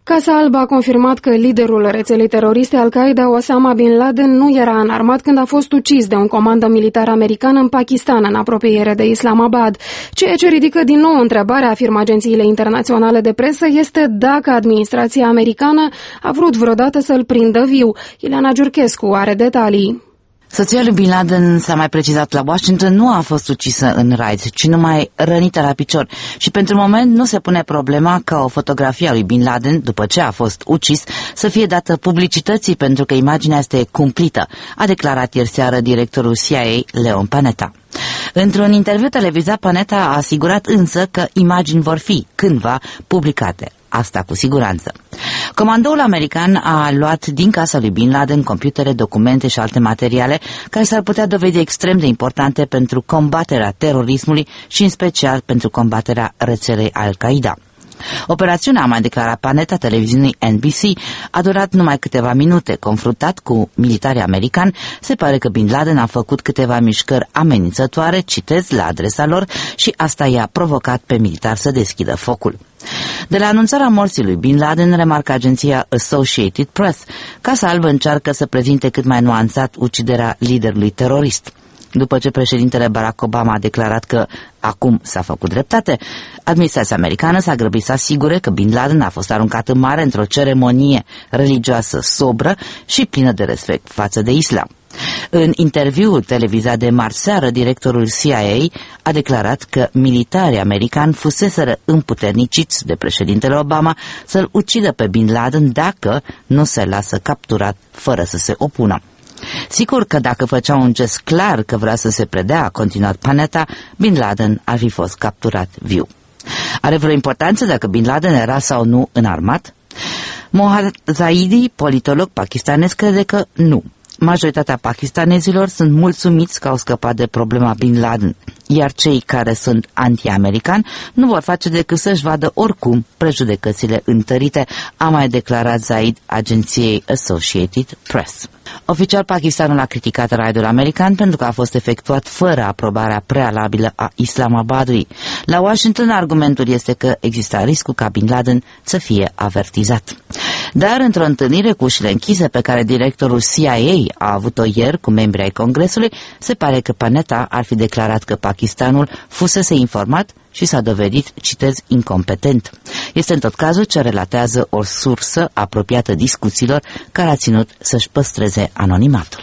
Casa Albă a confirmat că liderul rețelei teroriste Al-Qaeda, Osama Bin Laden, nu era înarmat când a fost ucis de un comandă militar american în Pakistan, în apropiere de Islamabad. Ceea ce ridică din nou întrebarea, afirmă agențiile internaționale de presă, este dacă administrația americană a vrut vreodată să-l prindă viu. Ileana Giurchescu are detalii. Soția lui Bin Laden, s-a mai precizat la Washington, nu a fost ucisă în raid, ci numai rănită la picior. Și pentru moment nu se pune problema ca o fotografie a lui Bin Laden, după ce a fost ucis, să fie dată publicității, pentru că imaginea este cumplită, a declarat ieri seară directorul CIA, Leon Panetta. Într-un interviu televizat, Panetta a asigurat însă că imagini vor fi cândva publicate. Asta cu siguranță. Comandoul american a luat din casa lui Bin Laden computere, documente și alte materiale care s-ar putea dovedi extrem de importante pentru combaterea terorismului și în special pentru combaterea rețelei Al-Qaeda. Operațiunea, a mai declarat Panetta televiziunii NBC, a durat numai câteva minute. Confruntat cu militarii americani, se pare că Bin Laden a făcut câteva mișcări amenințătoare, citez, la adresa lor și asta i-a provocat pe militari să deschidă focul. De la anunțarea morții lui Bin Laden, remarcă agenția Associated Press, Casa Albă încearcă să prezinte cât mai nuanțat uciderea liderului terorist. După ce președintele Barack Obama a declarat că acum s-a făcut dreptate, administrația americană s-a grăbit să asigure că Bin Laden a fost aruncat în mare într-o ceremonie religioasă sobră și plină de respect față de islam. În interviul televizat de marți seară, directorul CIA a declarat că militarii americani fuseseră împuterniciți de președintele Obama să-l ucidă pe Bin Laden dacă nu se lasă capturat fără să se opună. Sigur că dacă făcea un gest clar că vrea să se predea, a continuat Panetta, Bin Laden ar fi fost capturat viu. Are vreo importanță dacă Bin Laden era sau nu înarmat? Mohad Zaidi, politolog pakistanez, crede că nu. Majoritatea pakistanezilor sunt mulțumiți că au scăpat de problema Bin Laden, iar cei care sunt anti-americani nu vor face decât să-și vadă oricum prejudecățile întărite, a mai declarat Zaid agenției Associated Press. Oficial, Pakistanul a criticat raidul american pentru că a fost efectuat fără aprobarea prealabilă a Islamabadului. La Washington, argumentul este că exista riscul ca Bin Laden să fie avertizat. Dar într-o întâlnire cu ușile închise pe care directorul CIA a avut-o ieri cu membrii ai Congresului, se pare că Panetta ar fi declarat că Pakistanul fusese informat și s-a dovedit, citez, incompetent. Este în tot cazul ce relatează o sursă apropiată discuțiilor care a ținut să-și păstreze anonimatul.